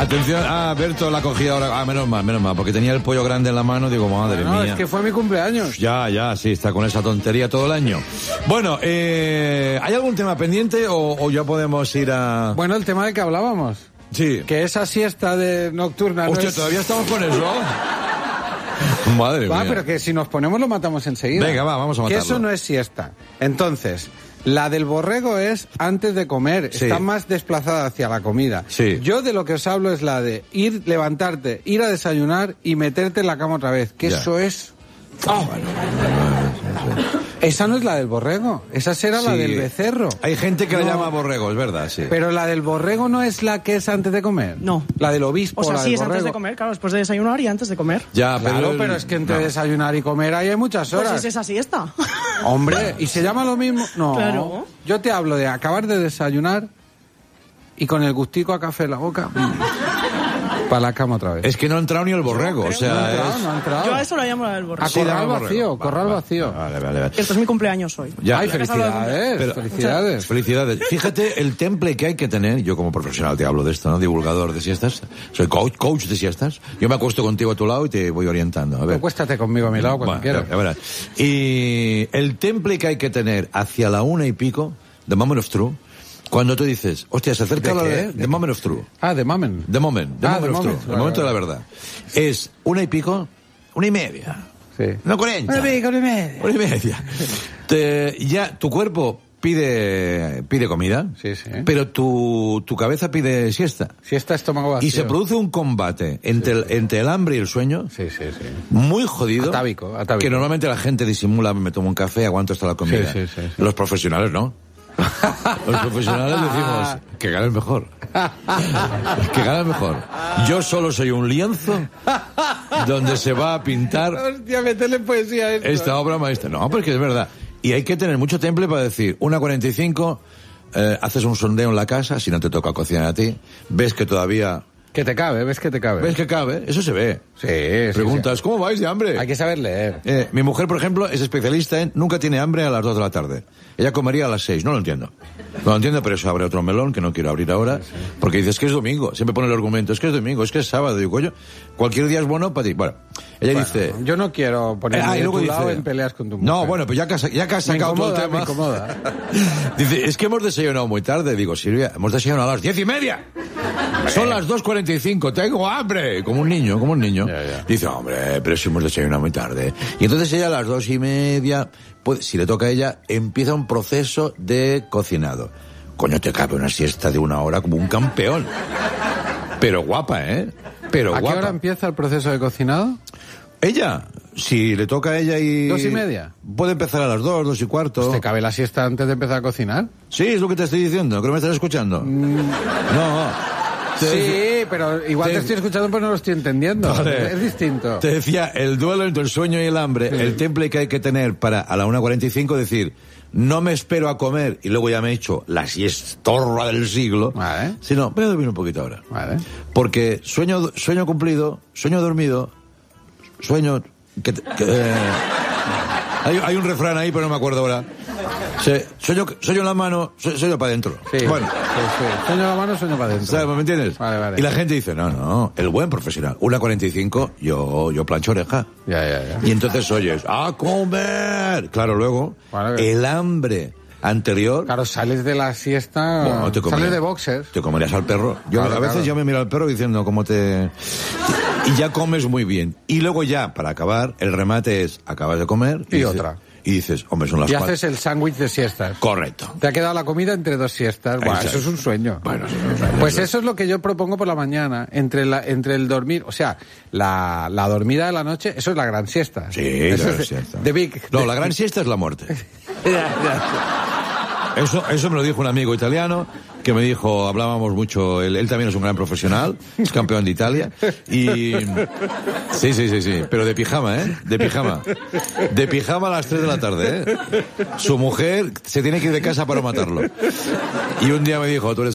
Atención, Berto la cogía ahora. Menos mal, porque tenía el pollo grande en la mano, digo, madre mía. Es que fue mi cumpleaños. Ya, sí, está con esa tontería todo el año. Bueno, ¿hay algún tema pendiente o ya podemos ir a...? Bueno, el tema del que hablábamos. Sí. Que esa siesta de nocturna Hostia, no es... ¿todavía estamos con eso? Madre mía. Pero que si nos ponemos lo matamos enseguida. Venga, vamos a matarlo. Que eso no es siesta. Entonces, la del borrego es antes de comer. Sí. Está más desplazada hacia la comida. Sí. Yo de lo que os hablo es la de levantarte, ir a desayunar y meterte en la cama otra vez. Que Ya. eso es... ¡Oh! Esa no es la del borrego. Esa será la del becerro. Hay gente que la No. llama borrego, es verdad, sí. Pero la del borrego no es la que es antes de comer. No. La del obispo, O sea, la sí del es antes borrego. de comer, claro, después de desayunar y antes de comer. Ya, Claro, pero es que entre no. desayunar y comer ahí hay muchas horas. Pues es esa siesta. Hombre, ¿y se llama lo mismo? No. Claro. Yo te hablo de acabar de desayunar y con el gustico a café en la boca, para la cama otra vez. Es que no ha entrado ni el borrego, o sea, no ha es... entrado. Yo a eso lo llamo la del borrego. A Sí, corral dame borrego. vacío, corral vacío. Vale. Esto es mi cumpleaños hoy. Ya, Ay, ya. felicidades, Pero- felicidades. Felicidades. Fíjate el temple que hay que tener. Yo como profesional te hablo de esto, ¿no? Divulgador de siestas. Soy coach de siestas. Yo me acuesto contigo a tu lado y te voy orientando. A ver. Acuéstate conmigo a mi lado cuando quieras. A ver. Y el temple que hay que tener hacia la 1:00 the moment of truth, cuando tú dices, hostia, se acerca ¿De la qué? de the moment of truth. Ah, de mamen. The moment Ah, of the truth. moment. El momento de la verdad. Es 1:00, 1:30. Sí. 1:40. 1:30. Ya tu cuerpo pide comida, Sí, sí. pero tu cabeza pide siesta. Si está estómago vacío. Y se produce un combate entre el hambre y el sueño Sí. muy jodido. Atávico. Que normalmente la gente disimula, me tomo un café, aguanto hasta la comida. Sí. Los profesionales no. Los profesionales decimos que gane el mejor. Que gane el mejor. Yo solo soy un lienzo donde se va a pintar Hostia, meterle poesía a esto. esta obra maestra. No, porque es verdad. Y hay que tener mucho temple para decir, 1:45, haces un sondeo en la casa, si no te toca cocinar a ti, ves que todavía... Que te cabe, ves que te cabe. ¿Ves que cabe? Eso se ve. Sí. Preguntas, ¿cómo vais de hambre? Hay que saber leer. Mi mujer, por ejemplo, es especialista en nunca tiene hambre a las 2 de la tarde. Ella comería a las 6, no lo entiendo. No lo entiendo, pero eso abre otro melón que no quiero abrir ahora. Porque dices que es domingo. Siempre pone el argumento, es que es domingo, es que es sábado. Digo, coño, cualquier día es bueno para ti. Bueno, ella dice... Yo no quiero ponerme y de luego tu dice, lado en peleas con tu mujer. No, bueno, pues ya que has sacado todo el tema. Me incomoda. Dice, es que hemos desayunado muy tarde. Digo, Silvia, hemos desayunado a las 10:30. Son las 2:45, tengo hambre. Como un niño. Ya. Dice, hombre, pero si hemos desayunado muy tarde. Y entonces ella a las 2:30, pues, si le toca a ella, empieza un proceso de cocinado. Coño, te cabe una siesta de 1 hora como un campeón. Pero guapa, ¿eh? Pero ¿A guapa. qué hora empieza el proceso de cocinado? Ella, si le toca a ella y... 2:30. Puede empezar a las 2, 2:15. ¿Te cabe la siesta antes de empezar a cocinar? Sí, es lo que te estoy diciendo, creo que me estás escuchando. No. Sí, pero igual te estoy escuchando pero no lo estoy entendiendo. Vale. Es distinto. Te decía, el duelo entre el sueño y el hambre, el temple que hay que tener para a la 1:45 decir, no me espero a comer y luego ya me he hecho la siestorra del siglo, Vale. sino, voy a dormir un poquito ahora. Vale. Porque sueño cumplido, sueño dormido, sueño... Hay un refrán ahí, pero no me acuerdo ahora. Sueño en la mano, sueño para adentro. Sí. Bueno. Sí. Sueño la mano, sueño para adentro. ¿Sabes? ¿Me entiendes? Vale. Y la gente dice, no, el buen profesional, 1:45, yo plancho oreja. Ya. Y entonces oyes, ¡a comer! Claro, luego, Vale. el hambre anterior... Claro, sales de la siesta, Bueno, sales de boxers. Te comerías al perro. A veces yo me miro al perro diciendo cómo te... Y ya comes muy bien. Y luego ya, para acabar, el remate es, acabas de comer... Y otra. Y dices, hombre, son las Y 4. haces el sándwich de siestas. Correcto. Te ha quedado la comida entre 2 siestas. Buah, Exacto. eso es un sueño. Bueno, eso es un sueño. Pues eso es lo que yo propongo por la mañana, entre el dormir, o sea, la dormida de la noche, eso es la gran siesta. Sí, Eso la es gran siesta. No, la gran siesta es la muerte. Ya. Eso me lo dijo un amigo italiano que me dijo, hablábamos mucho, él también es un gran profesional, es campeón de Italia, y... Sí, pero de pijama, ¿eh? De pijama a las 3 de la tarde, ¿eh? Su mujer se tiene que ir de casa para matarlo. Y un día me dijo, tú eres